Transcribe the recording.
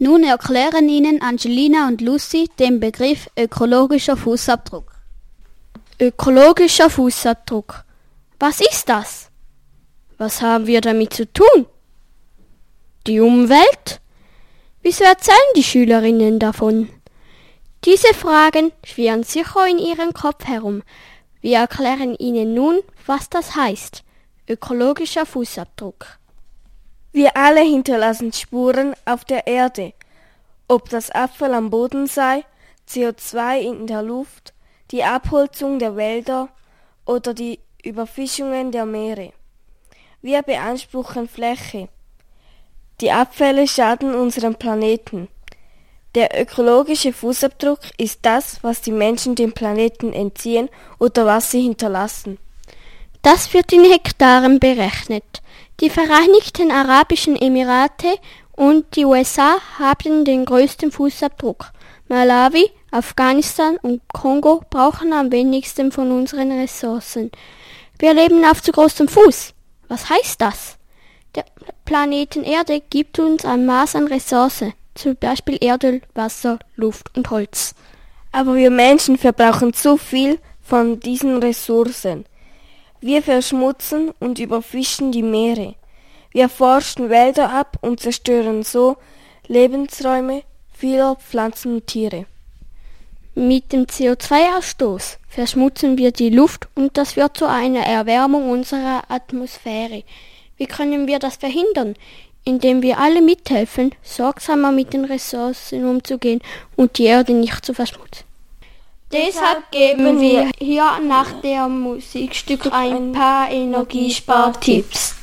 Nun erklären Ihnen Angelina und Lucy den Begriff ökologischer Fußabdruck. Ökologischer Fußabdruck. Was ist das? Was haben wir damit zu tun? Die Umwelt? Wieso erzählen die Schülerinnen davon? Diese Fragen schwirren sicher in ihrem Kopf herum. Wir erklären Ihnen nun, was das heißt. Ökologischer Fußabdruck. Wir alle hinterlassen Spuren auf der Erde, ob das Abfall am Boden sei, CO2 in der Luft, die Abholzung der Wälder oder die Überfischungen der Meere. Wir beanspruchen Fläche. Die Abfälle schaden unserem Planeten. Der ökologische Fußabdruck ist das, was die Menschen dem Planeten entziehen oder was sie hinterlassen. Das wird in Hektaren berechnet. Die Vereinigten Arabischen Emirate und die USA haben den größten Fußabdruck. Malawi, Afghanistan und Kongo brauchen am wenigsten von unseren Ressourcen. Wir leben auf zu großem Fuß. Was heißt das? Der Planeten Erde gibt uns ein Maß an Ressourcen, zum Beispiel Erdöl, Wasser, Luft und Holz. Aber wir Menschen verbrauchen zu viel von diesen Ressourcen. Wir verschmutzen und überfischen die Meere. Wir forsten Wälder ab und zerstören so Lebensräume vieler Pflanzen und Tiere. Mit dem CO2-Ausstoß verschmutzen wir die Luft und das führt zu einer Erwärmung unserer Atmosphäre. Wie können wir das verhindern? Indem wir alle mithelfen, sorgsamer mit den Ressourcen umzugehen und die Erde nicht zu verschmutzen. Deshalb geben wir hier nach der Musikstück ein paar Energiespartipps.